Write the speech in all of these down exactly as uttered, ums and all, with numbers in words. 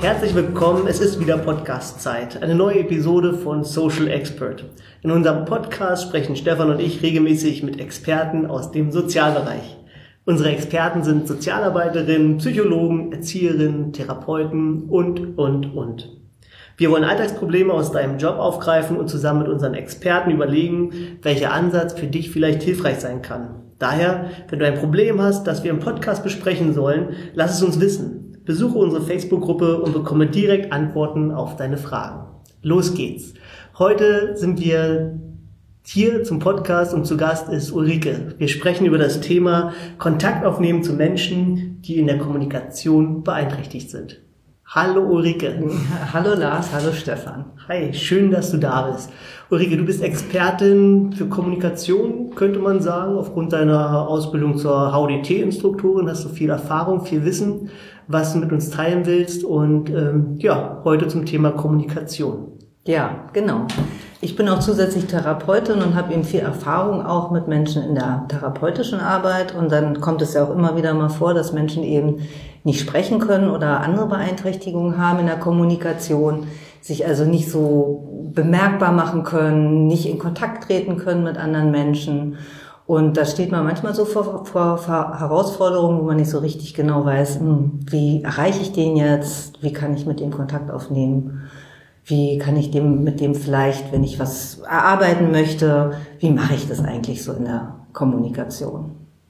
Herzlich willkommen, es ist wieder Podcast-Zeit, eine neue Episode von Social Expert. In unserem Podcast sprechen Stefan und ich regelmäßig mit Experten aus dem Sozialbereich. Unsere Experten sind Sozialarbeiterinnen, Psychologen, Erzieherinnen, Therapeuten und, und, und. Wir wollen Alltagsprobleme aus deinem Job aufgreifen und zusammen mit unseren Experten überlegen, welcher Ansatz für dich vielleicht hilfreich sein kann. Daher, wenn du ein Problem hast, das wir im Podcast besprechen sollen, lass es uns wissen. Besuche unsere Facebook-Gruppe und bekomme direkt Antworten auf deine Fragen. Los geht's. Heute sind wir hier zum Podcast und zu Gast ist Ulrike. Wir sprechen über das Thema Kontakt aufnehmen zu Menschen, die in der Kommunikation beeinträchtigt sind. Hallo Ulrike. Hallo Lars, hallo Stefan. Hi, schön, dass du da bist. Ulrike, du bist Expertin für Kommunikation, könnte man sagen. Aufgrund deiner Ausbildung zur H D T-Instruktorin hast du viel Erfahrung, viel Wissen, was du mit uns teilen willst. Und ähm, ja, heute zum Thema Kommunikation. Ja, genau. Ich bin auch zusätzlich Therapeutin und habe eben viel Erfahrung auch mit Menschen in der therapeutischen Arbeit. Und dann kommt es ja auch immer wieder mal vor, dass Menschen eben nicht sprechen können oder andere Beeinträchtigungen haben in der Kommunikation, sich also nicht so bemerkbar machen können, nicht in Kontakt treten können mit anderen Menschen. Und da steht man manchmal so vor, vor, vor Herausforderungen, wo man nicht so richtig genau weiß, hm, wie erreiche ich den jetzt, wie kann ich mit dem Kontakt aufnehmen, wie kann ich dem mit dem vielleicht, wenn ich was erarbeiten möchte, wie mache ich das eigentlich so in der Kommunikation?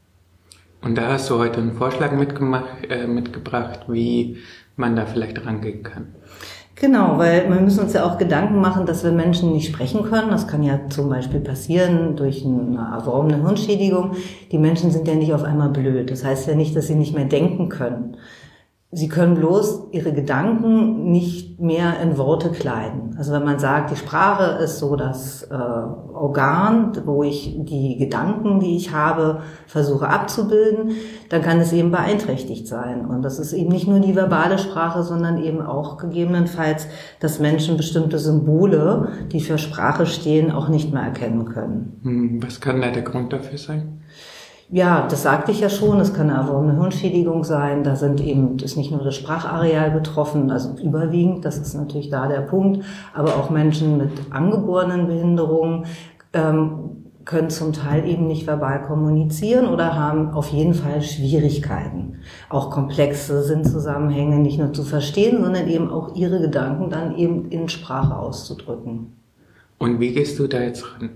Und da hast du heute einen Vorschlag mitgemacht, äh, mitgebracht, wie man da vielleicht rangehen kann. Genau, weil wir müssen uns ja auch Gedanken machen, dass wir Menschen nicht sprechen können. Das kann ja zum Beispiel passieren durch eine erworbene Hirnschädigung. Die Menschen sind ja nicht auf einmal blöd. Das heißt ja nicht, dass sie nicht mehr denken können. Sie können bloß ihre Gedanken nicht mehr in Worte kleiden. Also wenn man sagt, die Sprache ist so das äh, Organ, wo ich die Gedanken, die ich habe, versuche abzubilden, dann kann es eben beeinträchtigt sein. Und das ist eben nicht nur die verbale Sprache, sondern eben auch gegebenenfalls, dass Menschen bestimmte Symbole, die für Sprache stehen, auch nicht mehr erkennen können. Was kann da der Grund dafür sein? Ja, das sagte ich ja schon, es kann aber auch eine Hirnschädigung sein, da sind eben, ist nicht nur das Sprachareal betroffen, also überwiegend, das ist natürlich da der Punkt, aber auch Menschen mit angeborenen Behinderungen ähm, können zum Teil eben nicht verbal kommunizieren oder haben auf jeden Fall Schwierigkeiten, auch komplexe Sinnzusammenhänge nicht nur zu verstehen, sondern eben auch ihre Gedanken dann eben in Sprache auszudrücken. Und wie gehst du da jetzt ran?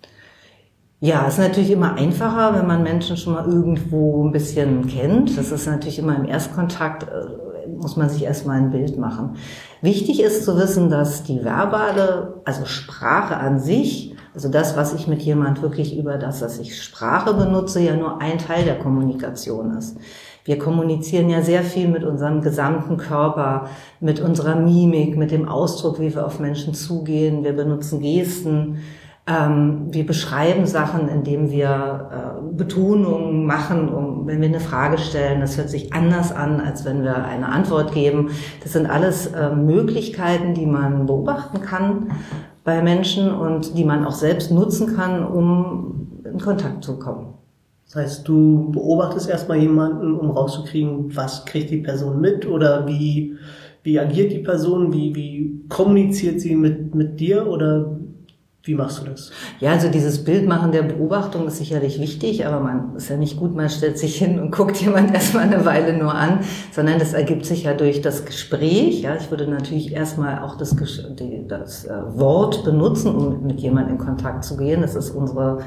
Ja, ist natürlich immer einfacher, wenn man Menschen schon mal irgendwo ein bisschen kennt. Das ist natürlich immer im Erstkontakt, muss man sich erstmal ein Bild machen. Wichtig ist zu wissen, dass die verbale, also Sprache an sich, also das, was ich mit jemand wirklich über das, dass ich Sprache benutze, ja nur ein Teil der Kommunikation ist. Wir kommunizieren ja sehr viel mit unserem gesamten Körper, mit unserer Mimik, mit dem Ausdruck, wie wir auf Menschen zugehen. Wir benutzen Gesten. Ähm, wir beschreiben Sachen, indem wir äh, Betonungen machen, um, wenn wir eine Frage stellen. Das hört sich anders an, als wenn wir eine Antwort geben. Das sind alles äh, Möglichkeiten, die man beobachten kann bei Menschen und die man auch selbst nutzen kann, um in Kontakt zu kommen. Das heißt, du beobachtest erstmal jemanden, um rauszukriegen, was kriegt die Person mit oder wie, wie agiert die Person, wie, wie kommuniziert sie mit, mit dir oder wie machst du das? Ja, also dieses Bildmachen der Beobachtung ist sicherlich wichtig, aber man ist ja nicht gut, man stellt sich hin und guckt jemand erstmal eine Weile nur an, sondern das ergibt sich ja durch das Gespräch. Ja, ich würde natürlich erstmal auch das, die, das äh, Wort benutzen, um mit jemandem in Kontakt zu gehen. Das ist unsere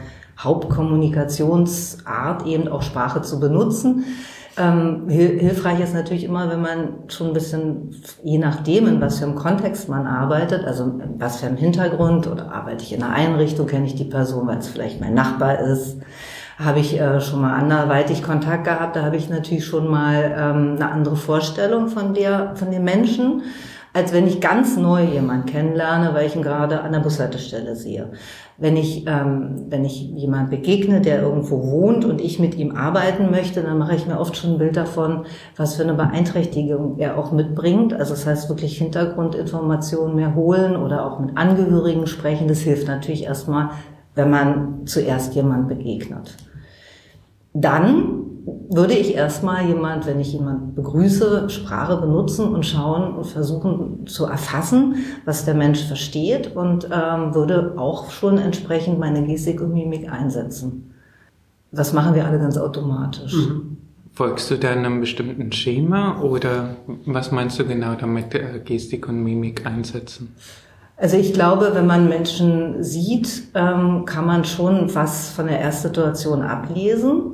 Hauptkommunikationsart, eben auch Sprache zu benutzen. Ähm, hilfreich ist natürlich immer, wenn man schon ein bisschen, je nachdem, in was für einem Kontext man arbeitet, also in was für einem Hintergrund, oder arbeite ich in einer Einrichtung, kenne ich die Person, weil es vielleicht mein Nachbar ist, habe ich äh, schon mal anderweitig Kontakt gehabt, da habe ich natürlich schon mal ähm, eine andere Vorstellung von der, von dem Menschen, als wenn ich ganz neu jemanden kennenlerne, weil ich ihn gerade an der Bushaltestelle sehe. Wenn ich, ähm, wenn ich jemand begegne, der irgendwo wohnt und ich mit ihm arbeiten möchte, dann mache ich mir oft schon ein Bild davon, was für eine Beeinträchtigung er auch mitbringt. Also das heißt wirklich Hintergrundinformationen mehr holen oder auch mit Angehörigen sprechen. Das hilft natürlich erstmal, wenn man zuerst jemand begegnet. Dann würde ich erstmal jemand, wenn ich jemand begrüße, Sprache benutzen und schauen und versuchen zu erfassen, was der Mensch versteht und ähm, würde auch schon entsprechend meine Gestik und Mimik einsetzen. Das machen wir alle ganz automatisch. Mhm. Folgst du da einem bestimmten Schema oder was meinst du genau damit, äh, Gestik und Mimik einsetzen? Also ich glaube, wenn man Menschen sieht, ähm, kann man schon was von der Erstsituation ablesen.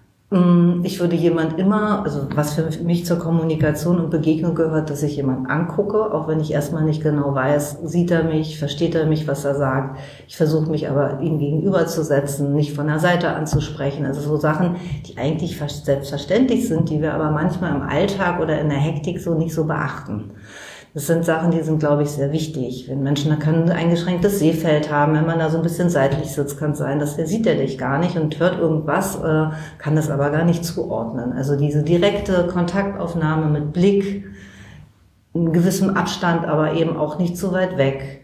Ich würde jemand immer, also was für mich zur Kommunikation und Begegnung gehört, dass ich jemand angucke, auch wenn ich erstmal nicht genau weiß, sieht er mich, versteht er mich, was er sagt. Ich versuche mich aber ihm gegenüberzusetzen, nicht von der Seite anzusprechen. Also so Sachen, die eigentlich selbstverständlich sind, die wir aber manchmal im Alltag oder in der Hektik so nicht so beachten. Das sind Sachen, die sind, glaube ich, sehr wichtig. Wenn Menschen, da können ein eingeschränktes Sehfeld haben, wenn man da so ein bisschen seitlich sitzt, kann es sein, dass der sieht er dich gar nicht und hört irgendwas, äh, kann das aber gar nicht zuordnen. Also diese direkte Kontaktaufnahme mit Blick, in gewissem Abstand, aber eben auch nicht so weit weg.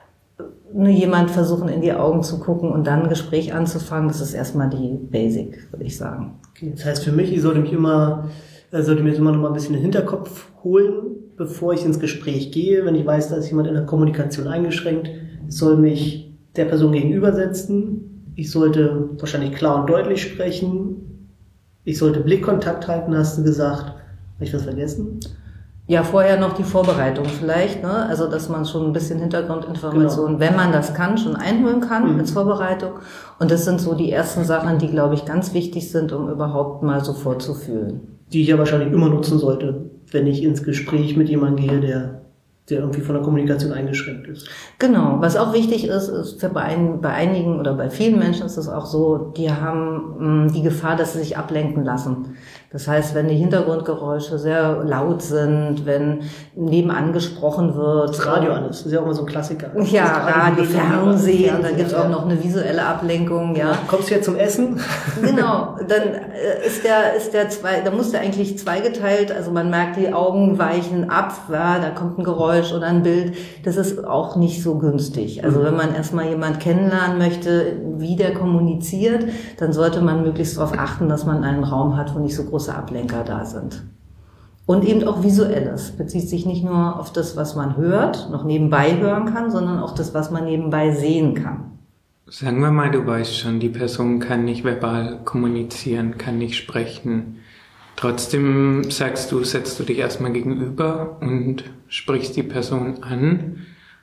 Nur jemand versuchen, in die Augen zu gucken und dann ein Gespräch anzufangen, das ist erstmal die Basic, würde ich sagen. Okay, das heißt für mich, ich sollte mich immer, sollte mir jetzt immer noch mal ein bisschen in den Hinterkopf holen, bevor ich ins Gespräch gehe, wenn ich weiß, da ist jemand in der Kommunikation eingeschränkt. Ich soll mich der Person gegenübersetzen. Ich sollte wahrscheinlich klar und deutlich sprechen. Ich sollte Blickkontakt halten, hast du gesagt. Habe ich was vergessen? Ja, vorher noch die Vorbereitung vielleicht, ne? Also dass man schon ein bisschen Hintergrundinformationen, genau, wenn man das kann, schon einholen kann, mhm, als Vorbereitung. Und das sind so die ersten Sachen, die, glaube ich, ganz wichtig sind, um überhaupt mal so vorzufühlen. Die ich ja wahrscheinlich immer nutzen sollte, wenn ich ins Gespräch mit jemandem gehe, der, der irgendwie von der Kommunikation eingeschränkt ist. Genau. Was auch wichtig ist, ist für bei, ein, bei einigen oder bei vielen Menschen ist es auch so, die haben mh, die Gefahr, dass sie sich ablenken lassen. Das heißt, wenn die Hintergrundgeräusche sehr laut sind, wenn nebenan gesprochen wird. Das Radio an ist, das ist ja auch immer so ein Klassiker. Ja, Radio, Fernsehen, da gibt's auch noch eine visuelle Ablenkung, ja. Kommst du jetzt zum Essen? Genau, dann ist der, ist der zwei, da muss der eigentlich zweigeteilt, also man merkt, die Augen weichen ab, ja, da kommt ein Geräusch oder ein Bild. Das ist auch nicht so günstig. Also wenn man erstmal jemand kennenlernen möchte, wie der kommuniziert, dann sollte man möglichst darauf achten, dass man einen Raum hat, wo nicht so große Ablenker da sind. Und eben auch Visuelles. Bezieht sich nicht nur auf das, was man hört, noch nebenbei hören kann, sondern auch das, was man nebenbei sehen kann. Sagen wir mal, du weißt schon, die Person kann nicht verbal kommunizieren, kann nicht sprechen. Trotzdem sagst du, setzt du dich erstmal gegenüber und sprichst die Person an.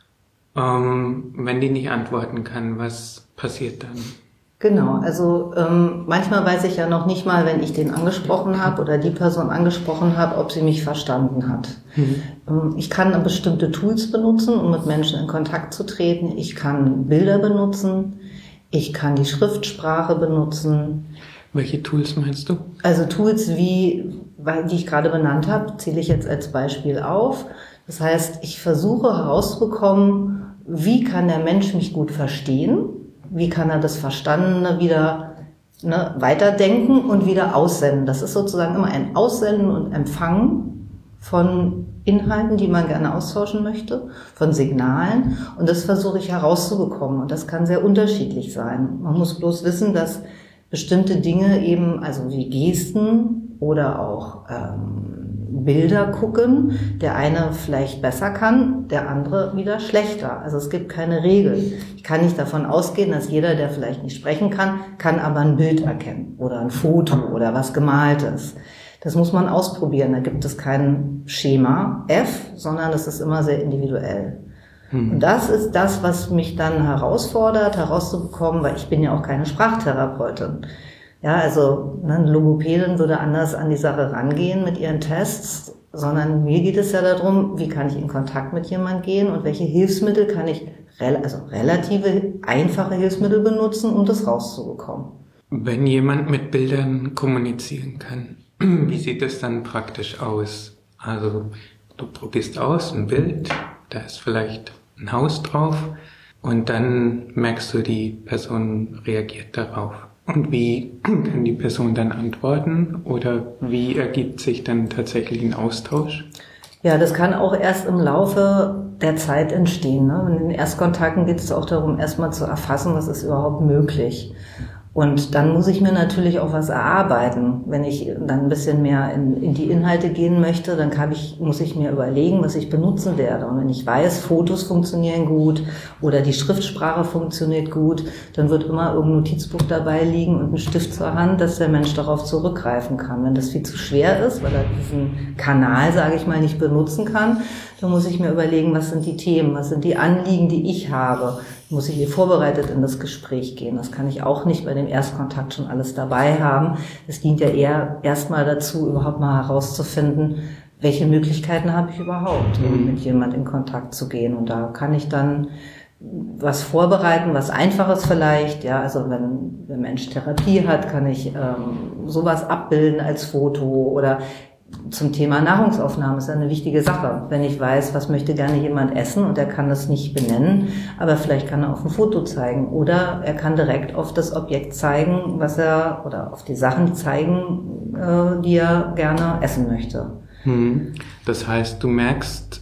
Ähm, wenn die nicht antworten kann, was passiert dann? Genau, also ähm, manchmal weiß ich ja noch nicht mal, wenn ich den angesprochen habe oder die Person angesprochen habe, ob sie mich verstanden hat. Mhm. Ähm, ich kann bestimmte Tools benutzen, um mit Menschen in Kontakt zu treten. Ich kann Bilder benutzen, ich kann die Schriftsprache benutzen. Welche Tools meinst du? Also Tools wie, die ich gerade benannt habe, zähle ich jetzt als Beispiel auf. Das heißt, ich versuche herauszubekommen, wie kann der Mensch mich gut verstehen? Wie kann er das Verstandene wieder ne, weiterdenken und wieder aussenden? Das ist sozusagen immer ein Aussenden und Empfangen von Inhalten, die man gerne austauschen möchte, von Signalen. Und das versuche ich herauszubekommen. Und das kann sehr unterschiedlich sein. Man muss bloß wissen, dass bestimmte Dinge eben, also wie Gesten oder auch ähm, Bilder gucken, der eine vielleicht besser kann, der andere wieder schlechter. Also es gibt keine Regel. Ich kann nicht davon ausgehen, dass jeder, der vielleicht nicht sprechen kann, kann aber ein Bild erkennen oder ein Foto oder was Gemaltes. Das muss man ausprobieren. Da gibt es kein Schema F, sondern das ist immer sehr individuell. Hm. Und das ist das, was mich dann herausfordert, herauszubekommen, weil ich bin ja auch keine Sprachtherapeutin. Ja, also ne, eine Logopädin würde anders an die Sache rangehen mit ihren Tests, sondern mir geht es ja darum, wie kann ich in Kontakt mit jemandem gehen und welche Hilfsmittel kann ich, also relative, einfache Hilfsmittel benutzen, um das rauszubekommen. Wenn jemand mit Bildern kommunizieren kann, wie sieht es dann praktisch aus? Also du probierst aus ein Bild, da ist vielleicht ein Haus drauf und dann merkst du, die Person reagiert darauf. Und wie kann die Person dann antworten oder wie ergibt sich dann tatsächlich ein Austausch? Ja, das kann auch erst im Laufe der Zeit entstehen. Ne? In den Erstkontakten geht es auch darum, erstmal zu erfassen, was ist überhaupt möglich. Und dann muss ich mir natürlich auch was erarbeiten. Wenn ich dann ein bisschen mehr in, in die Inhalte gehen möchte, dann kann ich, muss ich mir überlegen, was ich benutzen werde. Und wenn ich weiß, Fotos funktionieren gut oder die Schriftsprache funktioniert gut, dann wird immer irgendein Notizbuch dabei liegen und ein Stift zur Hand, dass der Mensch darauf zurückgreifen kann. Wenn das viel zu schwer ist, weil er diesen Kanal, sage ich mal, nicht benutzen kann, dann muss ich mir überlegen, was sind die Themen, was sind die Anliegen, die ich habe. Muss ich hier vorbereitet in das Gespräch gehen. Das kann ich auch nicht bei dem Erstkontakt schon alles dabei haben. Es dient ja eher erstmal dazu, überhaupt mal herauszufinden, welche Möglichkeiten habe ich überhaupt, mhm. mit jemand in Kontakt zu gehen. Und da kann ich dann was vorbereiten, was Einfaches vielleicht. Ja, also wenn der Mensch Therapie hat, kann ich ähm, sowas abbilden als Foto oder zum Thema Nahrungsaufnahme ist ja eine wichtige Sache. Wenn ich weiß, was möchte gerne jemand essen und er kann das nicht benennen, aber vielleicht kann er auf ein Foto zeigen oder er kann direkt auf das Objekt zeigen, was er oder auf die Sachen zeigen, äh, die er gerne essen möchte. Hm. Das heißt, du merkst,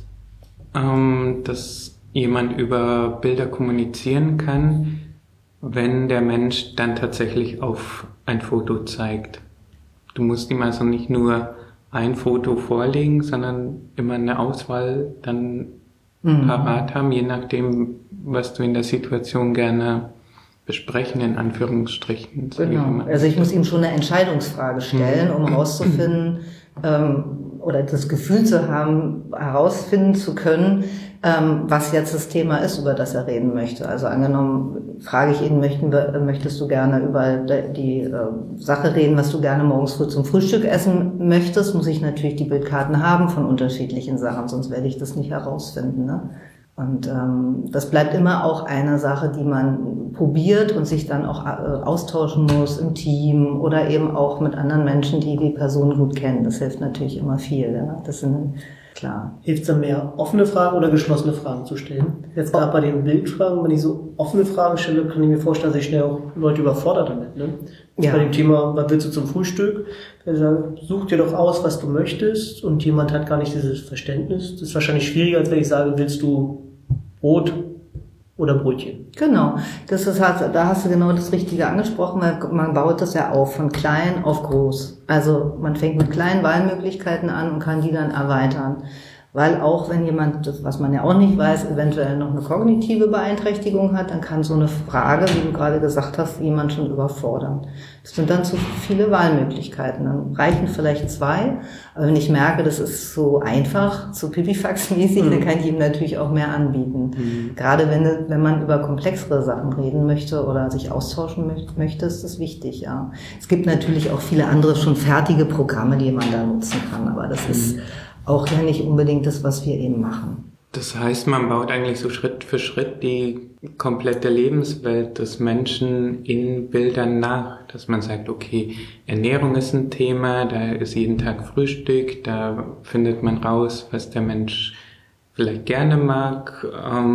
ähm, dass jemand über Bilder kommunizieren kann, wenn der Mensch dann tatsächlich auf ein Foto zeigt. Du musst ihm also nicht nur ein Foto vorlegen, sondern immer eine Auswahl dann mhm. parat haben, je nachdem, was du in der Situation gerne besprechen, in Anführungsstrichen. Genau. Also ich muss ihm schon eine Entscheidungsfrage stellen, um herauszufinden, ähm, oder das Gefühl zu haben, herausfinden zu können, ähm, was jetzt das Thema ist, über das er reden möchte. Also angenommen, frage ich ihn, möchten, möchtest du gerne über die äh, Sache reden, was du gerne morgens früh zum Frühstück essen möchtest, muss ich natürlich die Bildkarten haben von unterschiedlichen Sachen, sonst werde ich das nicht herausfinden, ne? Und ähm, das bleibt immer auch eine Sache, die man probiert und sich dann auch äh, austauschen muss im Team oder eben auch mit anderen Menschen, die die Person gut kennen. Das hilft natürlich immer viel. Ja? Das sind klar. Hilft es dann mehr, offene Fragen oder geschlossene Fragen zu stellen? Jetzt gerade bei den Bildfragen, wenn ich so offene Fragen stelle, kann ich mir vorstellen, dass ich schnell auch Leute überfordert damit. Ne? Ja. Bei dem Thema, was willst du zum Frühstück? Wenn ich sage, such dir doch aus, was du möchtest und jemand hat gar nicht dieses Verständnis. Das ist wahrscheinlich schwieriger, als wenn ich sage, willst du Brot oder Brötchen. Genau, das ist halt, da hast du genau das Richtige angesprochen, weil man baut das ja auf, von klein auf groß. Also man fängt mit kleinen Wahlmöglichkeiten an und kann die dann erweitern. Weil auch wenn jemand, das, was man ja auch nicht weiß, eventuell noch eine kognitive Beeinträchtigung hat, dann kann so eine Frage, wie du gerade gesagt hast, jemand schon überfordern. Das sind dann zu viele Wahlmöglichkeiten. Dann reichen vielleicht zwei, aber wenn ich merke, das ist so einfach, so pipifax-mäßig, mhm. dann kann ich ihm natürlich auch mehr anbieten. Mhm. Gerade wenn, wenn man über komplexere Sachen reden möchte oder sich austauschen möchte, ist das wichtig, ja. Es gibt natürlich auch viele andere schon fertige Programme, die man da nutzen kann, aber das mhm. ist auch ja nicht unbedingt das, was wir eben machen. Das heißt, man baut eigentlich so Schritt für Schritt die komplette Lebenswelt des Menschen in Bildern nach, dass man sagt, okay, Ernährung ist ein Thema, da ist jeden Tag Frühstück, da findet man raus, was der Mensch vielleicht gerne mag,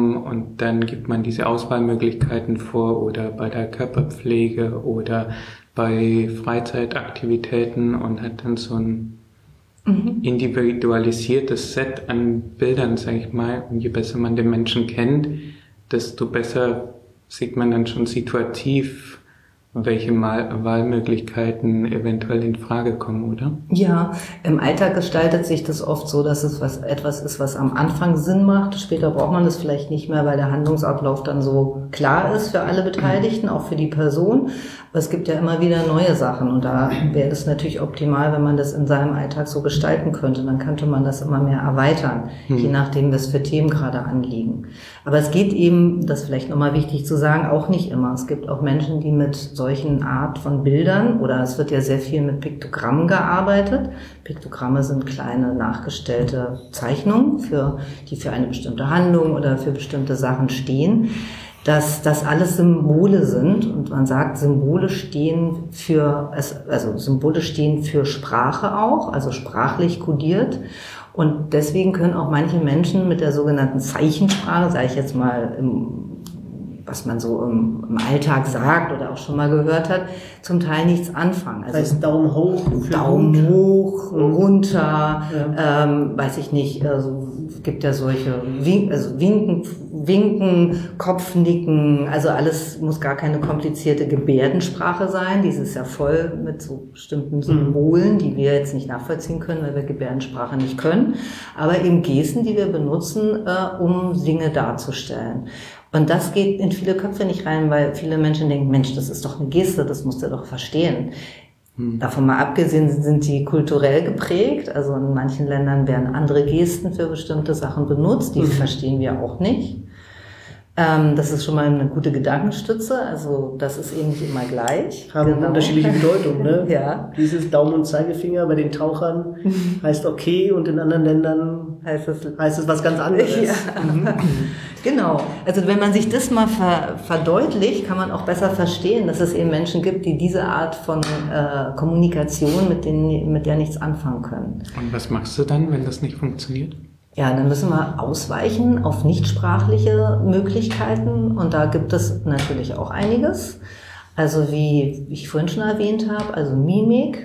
und dann gibt man diese Auswahlmöglichkeiten vor oder bei der Körperpflege oder bei Freizeitaktivitäten und hat dann so ein individualisiertes Set an Bildern, sage ich mal. Und je besser man den Menschen kennt, desto besser sieht man dann schon situativ, welche Mal- Wahlmöglichkeiten eventuell in Frage kommen, oder? Ja, im Alltag gestaltet sich das oft so, dass es was etwas ist, was am Anfang Sinn macht. Später braucht man das vielleicht nicht mehr, weil der Handlungsablauf dann so klar ist für alle Beteiligten, auch für die Person. Aber es gibt ja immer wieder neue Sachen und da wäre es natürlich optimal, wenn man das in seinem Alltag so gestalten könnte. Dann könnte man das immer mehr erweitern, hm. je nachdem, was für Themen gerade anliegen. Aber es geht eben, das ist vielleicht nochmal wichtig zu sagen, auch nicht immer. Es gibt auch Menschen, die mit solchen Art von Bildern, oder es wird ja sehr viel mit Piktogrammen gearbeitet. Piktogramme sind kleine nachgestellte Zeichnungen, für, die für eine bestimmte Handlung oder für bestimmte Sachen stehen. Dass das alles Symbole sind und man sagt, Symbole stehen für, also Symbole stehen für Sprache auch, also sprachlich kodiert. Und deswegen können auch manche Menschen mit der sogenannten Zeichensprache, sage ich jetzt mal, im, was man so im, im Alltag sagt oder auch schon mal gehört hat, zum Teil nichts anfangen. Also das heißt Daumen hoch, Daumen hoch, runter, ja. ähm, weiß ich nicht, also es gibt ja solche Wink, also Winken, Winken, Kopfnicken, also alles muss gar keine komplizierte Gebärdensprache sein. Dieses ist ja voll mit so bestimmten Symbolen, die wir jetzt nicht nachvollziehen können, weil wir Gebärdensprache nicht können. Aber eben Gesten, die wir benutzen, äh, um Dinge darzustellen. Und das geht in viele Köpfe nicht rein, weil viele Menschen denken, Mensch, das ist doch eine Geste, das musst du doch verstehen. Hm. Davon mal abgesehen sind die kulturell geprägt. Also in manchen Ländern werden andere Gesten für bestimmte Sachen benutzt. Die mhm. verstehen wir auch nicht. Ähm, das ist schon mal eine gute Gedankenstütze. Also das ist eben nicht immer gleich. Haben genau. unterschiedliche Bedeutung, ne? Ja. Dieses Daumen und Zeigefinger bei den Tauchern heißt okay und in anderen Ländern heißt es, heißt es was ganz anderes. Ja. Mhm. Genau. Also wenn man sich das mal ver- verdeutlicht, kann man auch besser verstehen, dass es eben Menschen gibt, die diese Art von äh, Kommunikation mit denen, mit der nichts anfangen können. Und was machst du dann, wenn das nicht funktioniert? Ja, dann müssen wir ausweichen auf nichtsprachliche Möglichkeiten und da gibt es natürlich auch einiges. Also wie ich vorhin schon erwähnt habe, also Mimik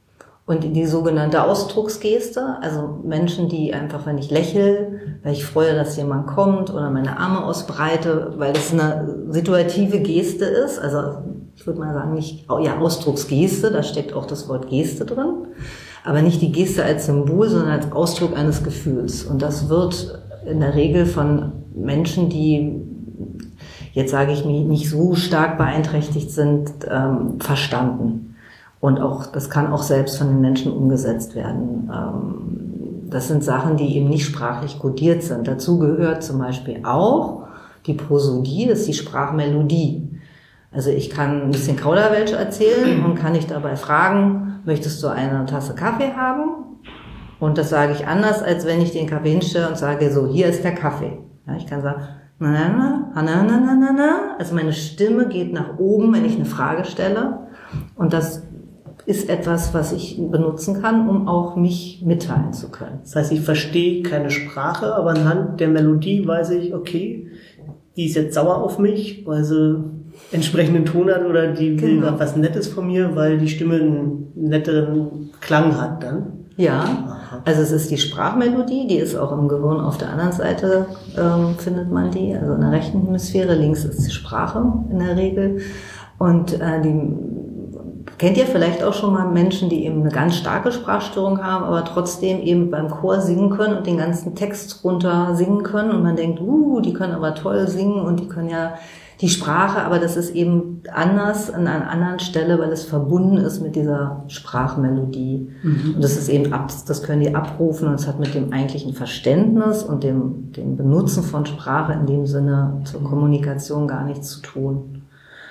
und die sogenannte Ausdrucksgeste, also Menschen, die einfach, wenn ich lächle, weil ich freue, dass jemand kommt oder meine Arme ausbreite, weil das eine situative Geste ist, also ich würde mal sagen, nicht, ja, Ausdrucksgeste, da steckt auch das Wort Geste drin. Aber nicht die Geste als Symbol, sondern als Ausdruck eines Gefühls. Und das wird in der Regel von Menschen, die, jetzt sage ich mir, nicht so stark beeinträchtigt sind, ähm, verstanden. Und auch, das kann auch selbst von den Menschen umgesetzt werden. Ähm, das sind Sachen, die eben nicht sprachlich kodiert sind. Dazu gehört zum Beispiel auch die Prosodie, das ist die Sprachmelodie. Also ich kann ein bisschen Kauderwelsch erzählen und kann ich dabei fragen, möchtest du eine Tasse Kaffee haben? Und das sage ich anders, als wenn ich den Kaffee hinstelle und sage, so, hier ist der Kaffee. Ja, ich kann sagen, na, na, na, na, na, na, na, na. Also meine Stimme geht nach oben, wenn ich eine Frage stelle. Und das ist etwas, was ich benutzen kann, um auch mich mitteilen zu können. Das heißt, ich verstehe keine Sprache, aber anhand der Melodie weiß ich, okay, die ist jetzt sauer auf mich, weil sie entsprechenden Ton hat oder die will genau. was Nettes von mir, weil die Stimme einen netteren Klang hat dann. Ja, Aha. Also es ist die Sprachmelodie, die ist auch im Gehirn auf der anderen Seite, ähm, findet man die, also in der rechten Hemisphäre, links ist die Sprache in der Regel. Und äh, die kennt ihr vielleicht auch schon mal Menschen, die eben eine ganz starke Sprachstörung haben, aber trotzdem eben beim Chor singen können und den ganzen Text runter singen können und man denkt, uh, die können aber toll singen und die können ja die Sprache, aber das ist eben anders an einer anderen Stelle, weil es verbunden ist mit dieser Sprachmelodie. Mhm. Und das ist eben ab, das können die abrufen und es hat mit dem eigentlichen Verständnis und dem, dem Benutzen von Sprache in dem Sinne zur Kommunikation gar nichts zu tun.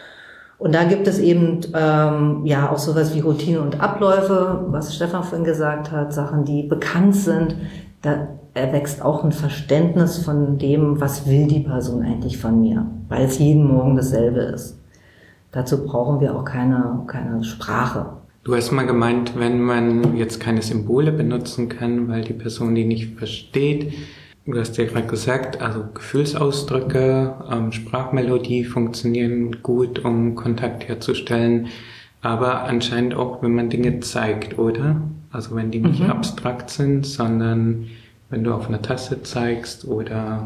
Und da gibt es eben ähm, ja auch sowas wie Routine und Abläufe, was Stefan vorhin gesagt hat, Sachen, die bekannt sind. Da erwächst auch ein Verständnis von dem, was will die Person eigentlich von mir, weil es jeden Morgen dasselbe ist. Dazu brauchen wir auch keine, keine Sprache. Du hast mal gemeint, wenn man jetzt keine Symbole benutzen kann, weil die Person die nicht versteht. Du hast ja gerade gesagt, also Gefühlsausdrücke, ähm, Sprachmelodie funktionieren gut, um Kontakt herzustellen, aber anscheinend auch, wenn man Dinge zeigt, oder? Also wenn die nicht mhm. abstrakt sind, sondern wenn du auf eine Tasse zeigst oder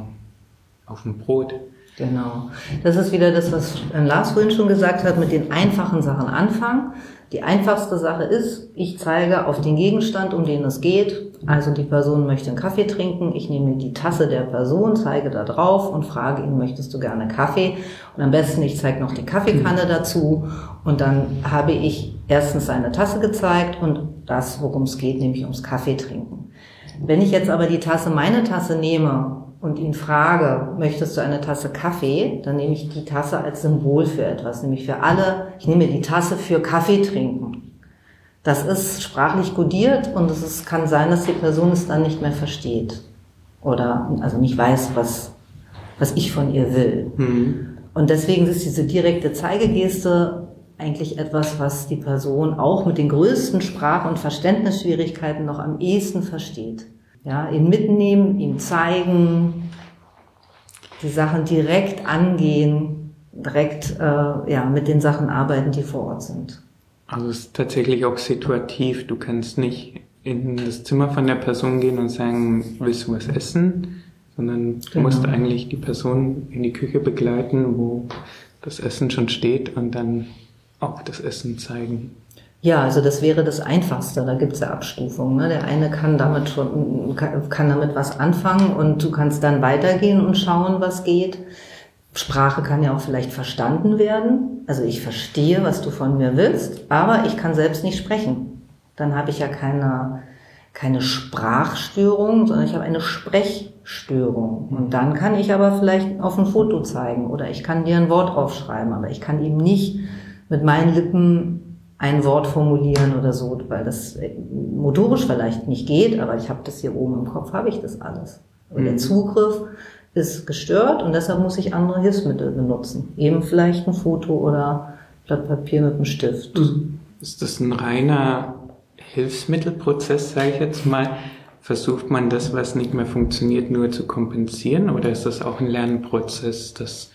auf ein Brot. Genau. Das ist wieder das, was Lars vorhin schon gesagt hat, mit den einfachen Sachen anfangen. Die einfachste Sache ist, ich zeige auf den Gegenstand, um den es geht. Also die Person möchte einen Kaffee trinken. Ich nehme die Tasse der Person, zeige da drauf und frage ihn, möchtest du gerne Kaffee? Und am besten, ich zeige noch die Kaffeekanne dazu. Und dann habe ich erstens eine Tasse gezeigt und das, worum es geht, nämlich ums Kaffee trinken. Wenn ich jetzt aber die Tasse, meine Tasse nehme und ihn frage, möchtest du eine Tasse Kaffee, dann nehme ich die Tasse als Symbol für etwas, nämlich für alle, ich nehme die Tasse für Kaffee trinken. Das ist sprachlich kodiert und es ist, kann sein, dass die Person es dann nicht mehr versteht oder also nicht weiß, was, was ich von ihr will. Mhm. Und deswegen ist diese direkte Zeigegeste eigentlich etwas, was die Person auch mit den größten Sprach- und Verständnisschwierigkeiten noch am ehesten versteht. Ja, ihn mitnehmen, ihm zeigen, die Sachen direkt angehen, direkt äh, ja, mit den Sachen arbeiten, die vor Ort sind. Also es ist tatsächlich auch situativ. Du kannst nicht in das Zimmer von der Person gehen und sagen, willst du was essen? Sondern du Genau. musst eigentlich die Person in die Küche begleiten, wo das Essen schon steht und dann auch das Essen zeigen. Ja, also das wäre das Einfachste. Da gibt's ja Abstufungen. Ne? Der eine kann damit schon, kann, kann damit was anfangen und du kannst dann weitergehen und schauen, was geht. Sprache kann ja auch vielleicht verstanden werden. Also ich verstehe, was du von mir willst, aber ich kann selbst nicht sprechen. Dann habe ich ja keine, keine Sprachstörung, sondern ich habe eine Sprechstörung. Und dann kann ich aber vielleicht auf ein Foto zeigen oder ich kann dir ein Wort aufschreiben, aber ich kann eben nicht mit meinen Lippen ein Wort formulieren oder so, weil das motorisch vielleicht nicht geht, aber ich habe das hier oben im Kopf, habe ich das alles. Und der Zugriff ist gestört und deshalb muss ich andere Hilfsmittel benutzen. Eben vielleicht ein Foto oder Blatt Papier mit einem Stift. Ist das ein reiner Hilfsmittelprozess, sage ich jetzt mal? Versucht man das, was nicht mehr funktioniert, nur zu kompensieren? Oder ist das auch ein Lernprozess, dass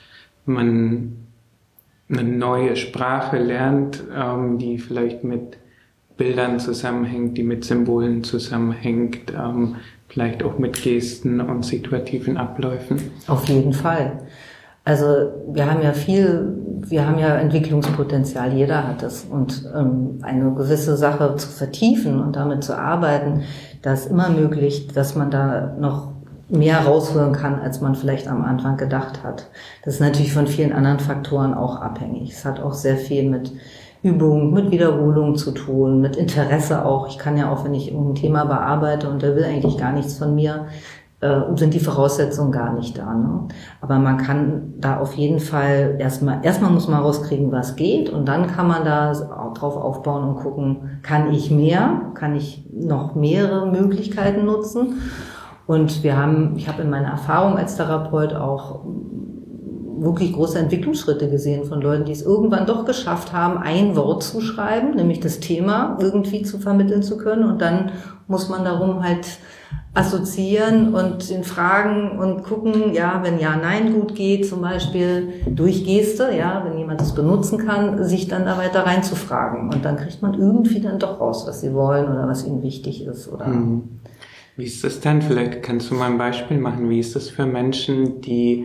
man eine neue Sprache lernt, ähm, die vielleicht mit Bildern zusammenhängt, die mit Symbolen zusammenhängt, ähm, vielleicht auch mit Gesten und situativen Abläufen? Auf jeden Fall. Also wir haben ja viel, wir haben ja Entwicklungspotenzial, jeder hat es. Und ähm, eine gewisse Sache zu vertiefen und damit zu arbeiten, da ist immer möglich, dass man da noch mehr rausholen kann, als man vielleicht am Anfang gedacht hat. Das ist natürlich von vielen anderen Faktoren auch abhängig. Es hat auch sehr viel mit Übung, mit Wiederholung zu tun, mit Interesse auch. Ich kann ja auch, wenn ich ein Thema bearbeite und der will eigentlich gar nichts von mir, äh, sind die Voraussetzungen gar nicht da. Ne? Aber man kann da auf jeden Fall erstmal, erstmal muss man rauskriegen, was geht und dann kann man da auch drauf aufbauen und gucken, kann ich mehr, kann ich noch mehrere Möglichkeiten nutzen? Und wir haben, ich habe in meiner Erfahrung als Therapeut auch wirklich große Entwicklungsschritte gesehen von Leuten, die es irgendwann doch geschafft haben, ein Wort zu schreiben, nämlich das Thema irgendwie zu vermitteln zu können. Und dann muss man darum halt assoziieren und den Fragen und gucken, ja, wenn ja, nein gut geht, zum Beispiel durch Geste, ja, wenn jemand das benutzen kann, sich dann da weiter reinzufragen. Und dann kriegt man irgendwie dann doch raus, was sie wollen oder was ihnen wichtig ist, oder. Mhm. Wie ist das dann? Vielleicht kannst du mal ein Beispiel machen. Wie ist das für Menschen, die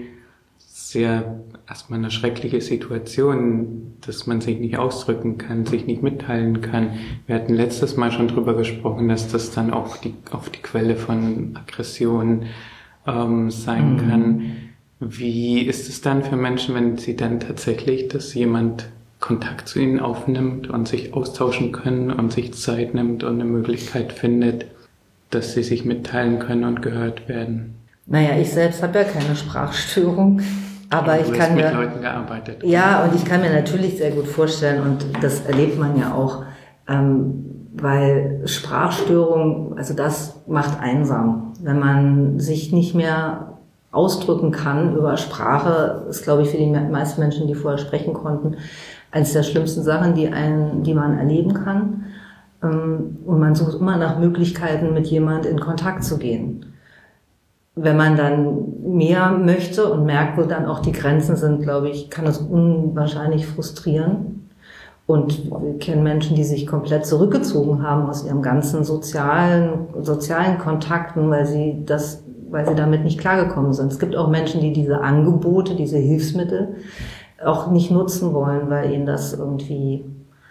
sehr erstmal eine schreckliche Situation, dass man sich nicht ausdrücken kann, sich nicht mitteilen kann. Wir hatten letztes Mal schon drüber gesprochen, dass das dann auch die, auch die Quelle von Aggression ähm, sein mhm. kann. Wie ist es dann für Menschen, wenn sie dann tatsächlich, dass jemand Kontakt zu ihnen aufnimmt und sich austauschen können und sich Zeit nimmt und eine Möglichkeit findet, dass sie sich mitteilen können und gehört werden? Naja, ich selbst habe ja keine Sprachstörung, aber ich kann mir... mir... mit Leuten gearbeitet. Ja, und ich kann mir natürlich sehr gut vorstellen, und das erlebt man ja auch, ähm, weil Sprachstörung, also das macht einsam. Wenn man sich nicht mehr ausdrücken kann über Sprache, ist, glaube ich, für die meisten Menschen, die vorher sprechen konnten, eines der schlimmsten Sachen, die einen, die man erleben kann. Und man sucht immer nach Möglichkeiten, mit jemand in Kontakt zu gehen. Wenn man dann mehr möchte und merkt, wo dann auch die Grenzen sind, glaube ich, kann das unwahrscheinlich frustrieren. Und wir kennen Menschen, die sich komplett zurückgezogen haben aus ihrem ganzen sozialen, sozialen Kontakten, weil sie das, weil sie damit nicht klargekommen sind. Es gibt auch Menschen, die diese Angebote, diese Hilfsmittel auch nicht nutzen wollen, weil ihnen das irgendwie,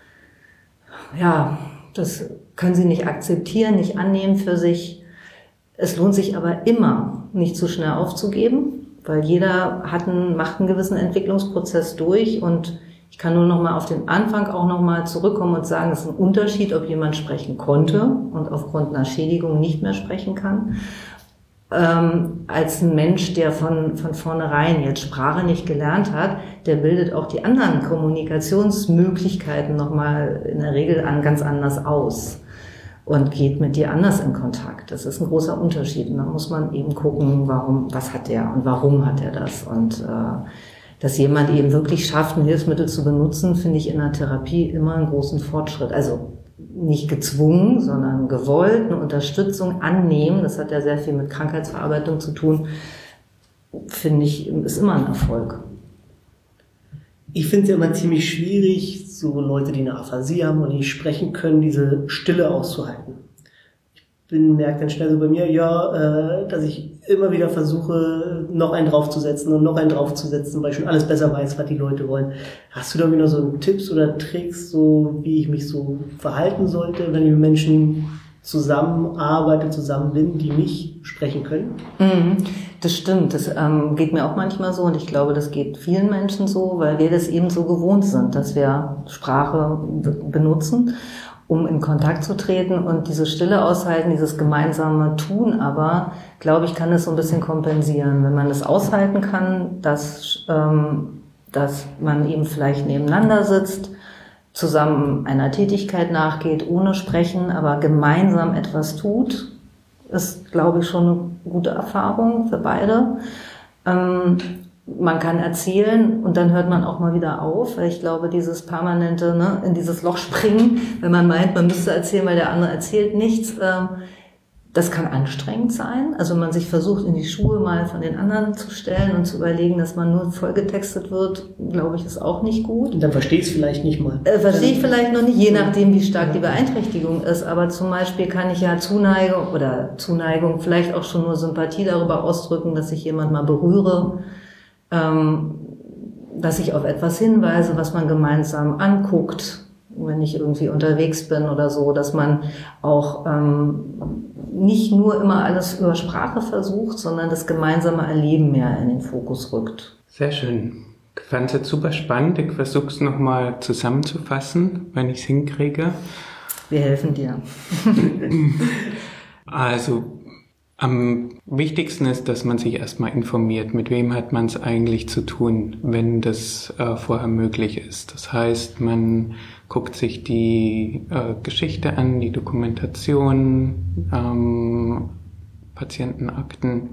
ja, das können sie nicht akzeptieren, nicht annehmen für sich. Es lohnt sich aber immer, nicht zu schnell aufzugeben, weil jeder hat einen, macht einen gewissen Entwicklungsprozess durch und ich kann nur noch mal auf den Anfang auch noch mal zurückkommen und sagen, es ist ein Unterschied, ob jemand sprechen konnte und aufgrund einer Schädigung nicht mehr sprechen kann, ähm, als ein Mensch, der von, von vornherein jetzt Sprache nicht gelernt hat, der bildet auch die anderen Kommunikationsmöglichkeiten noch mal in der Regel an, ganz anders aus und geht mit dir anders in Kontakt. Das ist ein großer Unterschied. Und da muss man eben gucken, warum, was hat der und warum hat er das. Und äh, dass jemand eben wirklich schafft, ein Hilfsmittel zu benutzen, finde ich in der Therapie immer einen großen Fortschritt. Also nicht gezwungen, sondern gewollt, eine Unterstützung annehmen. Das hat ja sehr viel mit Krankheitsverarbeitung zu tun. Finde ich, ist immer ein Erfolg. Ich finde es ja immer ziemlich schwierig, so Leute, die eine Aphasie haben und nicht sprechen können, diese Stille auszuhalten. bin, merke dann schnell so bei mir, ja, äh, dass ich immer wieder versuche, noch einen draufzusetzen und noch einen draufzusetzen, weil ich schon alles besser weiß, was die Leute wollen. Hast du da wieder so Tipps oder Tricks, so wie ich mich so verhalten sollte, wenn ich mit Menschen zusammenarbeite, zusammen bin, die nicht sprechen können? Mhm, das stimmt, das ähm, geht mir auch manchmal so und ich glaube, das geht vielen Menschen so, weil wir das eben so gewohnt sind, dass wir Sprache b- benutzen, um in Kontakt zu treten und diese Stille aushalten, dieses gemeinsame Tun, aber glaube ich, kann es so ein bisschen kompensieren, wenn man das aushalten kann, dass, ähm, dass man eben vielleicht nebeneinander sitzt, zusammen einer Tätigkeit nachgeht, ohne Sprechen, aber gemeinsam etwas tut, ist, glaube ich, schon eine gute Erfahrung für beide. Ähm, man kann erzählen und dann hört man auch mal wieder auf, weil ich glaube, dieses permanente, ne, in dieses Loch springen, wenn man meint, man müsste erzählen, weil der andere erzählt nichts, ähm, das kann anstrengend sein. Also man sich versucht, in die Schuhe mal von den anderen zu stellen und zu überlegen, dass man nur vollgetextet wird, glaube ich, ist auch nicht gut. Und dann verstehe ich es vielleicht nicht mal. Äh, verstehe ich vielleicht noch nicht, je nachdem, wie stark die Beeinträchtigung ist. Aber zum Beispiel kann ich ja Zuneigung oder Zuneigung, vielleicht auch schon nur Sympathie darüber ausdrücken, dass ich jemand mal berühre, ähm, dass ich auf etwas hinweise, was man gemeinsam anguckt, wenn ich irgendwie unterwegs bin oder so, dass man auch ähm, nicht nur immer alles über Sprache versucht, sondern das gemeinsame Erleben mehr in den Fokus rückt. Sehr schön. Ich fand es jetzt super spannend. Ich versuche es nochmal zusammenzufassen, wenn ich es hinkriege. Wir helfen dir. Also am wichtigsten ist, dass man sich erstmal informiert, mit wem hat man es eigentlich zu tun, wenn das äh, vorher möglich ist. Das heißt, man guckt sich die äh, Geschichte an, die Dokumentation, ähm, Patientenakten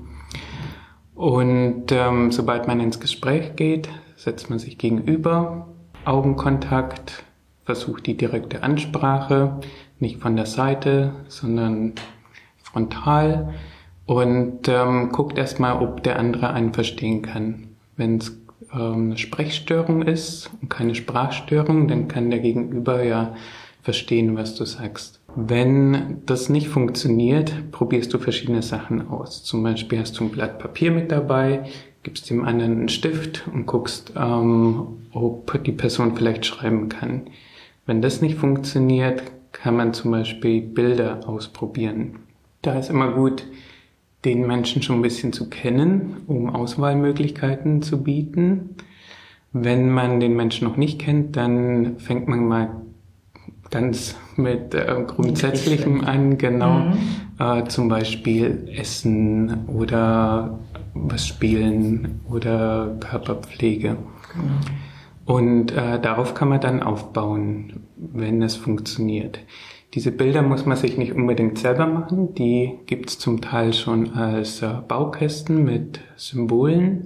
und ähm, sobald man ins Gespräch geht, setzt man sich gegenüber, Augenkontakt, versucht die direkte Ansprache, nicht von der Seite, sondern frontal und ähm, guckt erstmal, ob der andere einen verstehen kann. Wenn es ähm, eine Sprechstörung ist und keine Sprachstörung, dann kann der Gegenüber ja verstehen, was du sagst. Wenn das nicht funktioniert, probierst du verschiedene Sachen aus. Zum Beispiel hast du ein Blatt Papier mit dabei, gibst dem anderen einen Stift und guckst, ähm, ob die Person vielleicht schreiben kann. Wenn das nicht funktioniert, kann man zum Beispiel Bilder ausprobieren. Da ist immer gut, den Menschen schon ein bisschen zu kennen, um Auswahlmöglichkeiten zu bieten. Wenn man den Menschen noch nicht kennt, dann fängt man mal ganz mit äh, Grundsätzlichem an, genau. Mhm. Äh, zum Beispiel Essen oder was spielen oder Körperpflege. Mhm. Und äh, darauf kann man dann aufbauen, wenn es funktioniert. Diese Bilder muss man sich nicht unbedingt selber machen, die gibt's zum Teil schon als äh, Baukästen mit Symbolen,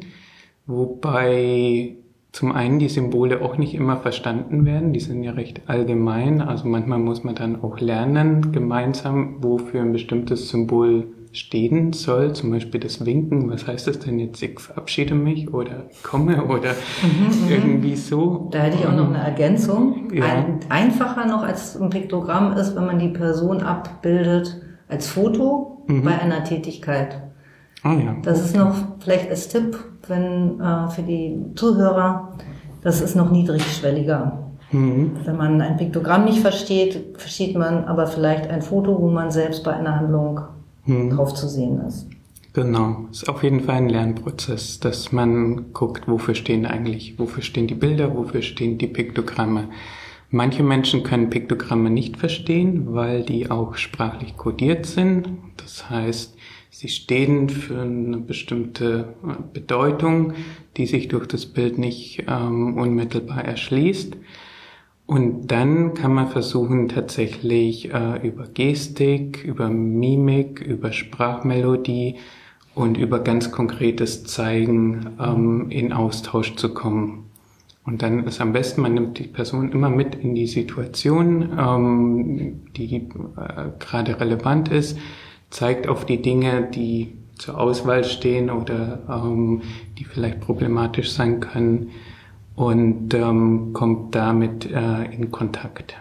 wobei zum einen die Symbole auch nicht immer verstanden werden, die sind ja recht allgemein, also manchmal muss man dann auch lernen gemeinsam, wofür ein bestimmtes Symbol stehen soll, zum Beispiel das Winken, was heißt das denn jetzt, ich verabschiede mich oder komme oder mhm, irgendwie so. Da hätte ich auch noch eine Ergänzung. Ja. Ein, einfacher noch als ein Piktogramm ist, wenn man die Person abbildet als Foto mhm. bei einer Tätigkeit. Ah, ja. Das ist noch vielleicht als Tipp, wenn äh, für die Zuhörer, das ist noch niedrigschwelliger. Mhm. Wenn man ein Piktogramm nicht versteht, versteht man aber vielleicht ein Foto, wo man selbst bei einer Handlung hm. drauf zu sehen ist. Genau, ist auf jeden Fall ein Lernprozess, dass man guckt, wofür stehen eigentlich, wofür stehen die Bilder, wofür stehen die Piktogramme. Manche Menschen können Piktogramme nicht verstehen, weil die auch sprachlich kodiert sind. Das heißt, sie stehen für eine bestimmte Bedeutung, die sich durch das Bild nicht ähm, unmittelbar erschließt. Und dann kann man versuchen, tatsächlich äh, über Gestik, über Mimik, über Sprachmelodie und über ganz konkretes Zeigen ähm, in Austausch zu kommen. Und dann ist am besten, man nimmt die Person immer mit in die Situation, ähm, die äh, gerade relevant ist, zeigt auf die Dinge, die zur Auswahl stehen oder ähm, die vielleicht problematisch sein können, und ähm, kommt damit äh, in Kontakt.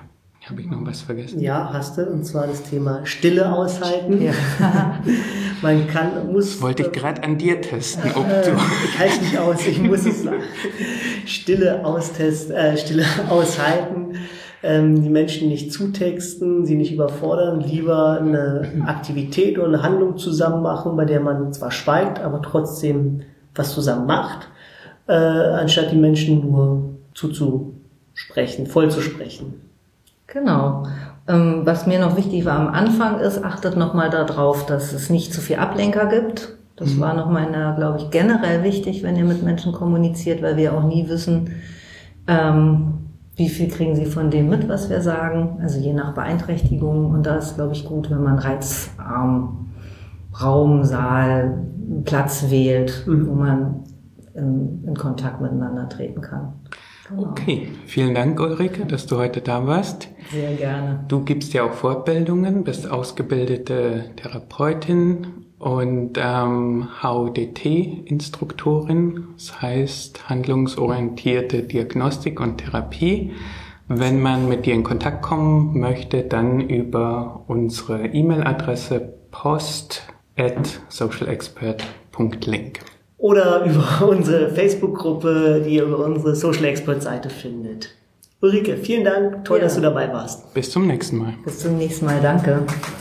Habe ich noch was vergessen? Ja, hast du, und zwar das Thema Stille aushalten. Ja. Man kann, muss... Das wollte ich gerade an dir testen, ob äh, du... Ich halte nicht aus, ich muss es sagen. Stille austesten, äh, Stille aushalten, ähm, die Menschen nicht zutexten, sie nicht überfordern, lieber eine Aktivität oder eine Handlung zusammen machen, bei der man zwar schweigt, aber trotzdem was zusammen macht, äh, anstatt die Menschen nur zuzusprechen, voll zu sprechen. Genau. Ähm, was mir noch wichtig war am Anfang ist, achtet nochmal darauf, dass es nicht zu viel Ablenker gibt. Das mhm. war nochmal, glaube ich, generell wichtig, wenn ihr mit Menschen kommuniziert, weil wir auch nie wissen, ähm, wie viel kriegen sie von dem mit, was wir sagen. Also je nach Beeinträchtigung. Und da ist, glaube ich, gut, wenn man reizarm Raum, Saal, Platz wählt, mhm. wo man in, in Kontakt miteinander treten kann. Genau. Okay, vielen Dank, Ulrike, dass du heute da warst. Sehr gerne. Du gibst ja auch Fortbildungen, bist ausgebildete Therapeutin und ähm, H O D T-Instruktorin, das heißt handlungsorientierte Diagnostik und Therapie. Wenn man mit dir in Kontakt kommen möchte, dann über unsere E-Mail-Adresse post at socialexpert punkt link. Oder über unsere Facebook-Gruppe, die ihr über unsere Social Expert-Seite findet. Ulrike, vielen Dank. Toll, ja. dass du dabei warst. Bis zum nächsten Mal. Bis zum nächsten Mal. Danke.